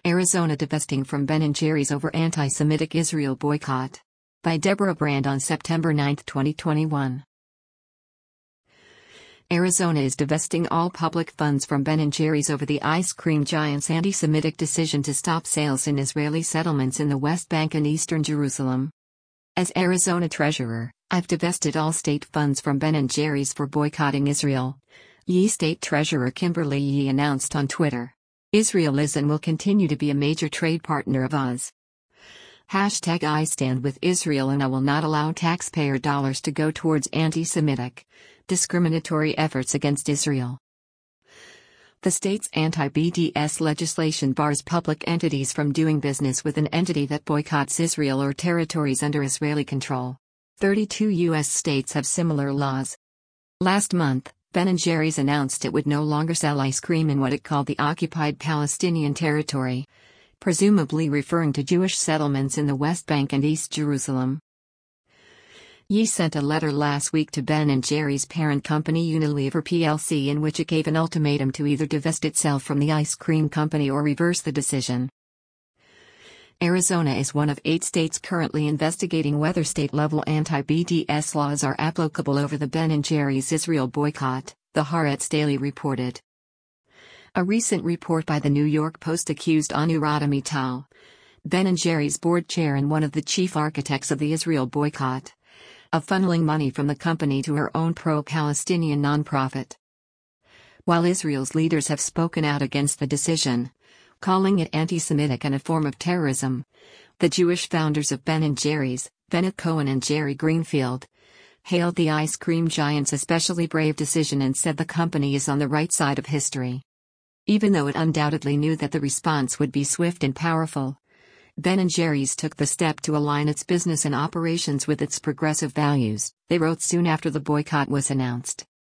Arizona divesting from Ben & Jerry's over anti-Semitic Israel boycott. By Deborah Brand on September 9, 2021. Arizona is divesting all public funds from Ben & Jerry's over the ice cream giant's anti-Semitic decision to stop sales in Israeli settlements in the West Bank and eastern Jerusalem. As Arizona treasurer, I've divested all state funds from Ben & Jerry's for boycotting Israel. Ye State Treasurer Kimberly Ye announced on Twitter. Israel is and will continue to be a major trade partner of ours. #I stand with Israel and I will not allow taxpayer dollars to go towards anti-Semitic, discriminatory efforts against Israel. The state's anti-BDS legislation bars public entities from doing business with an entity that boycotts Israel or territories under Israeli control. 32 U.S. states have similar laws. Last month, Ben & Jerry's announced it would no longer sell ice cream in what it called the occupied Palestinian territory, presumably referring to Jewish settlements in the West Bank and East Jerusalem. Ye sent a letter last week to Ben & Jerry's parent company Unilever plc in which it gave an ultimatum to either divest itself from the ice cream company or reverse the decision. Arizona is one of 8 states currently investigating whether state-level anti-BDS laws are applicable over the Ben & Jerry's Israel boycott, the Haaretz Daily reported. A recent report by the New York Post accused Anurata Mittal, Ben & Jerry's board chair and one of the chief architects of the Israel boycott, of funneling money from the company to her own pro-Palestinian nonprofit. While Israel's leaders have spoken out against the decision, calling it anti-Semitic and a form of terrorism, the Jewish founders of Ben & Jerry's, Bennett Cohen and Jerry Greenfield, hailed the ice cream giant's especially brave decision and said the company is on the right side of history. Even though it undoubtedly knew that the response would be swift and powerful, Ben & Jerry's took the step to align its business and operations with its progressive values, they wrote soon after the boycott was announced.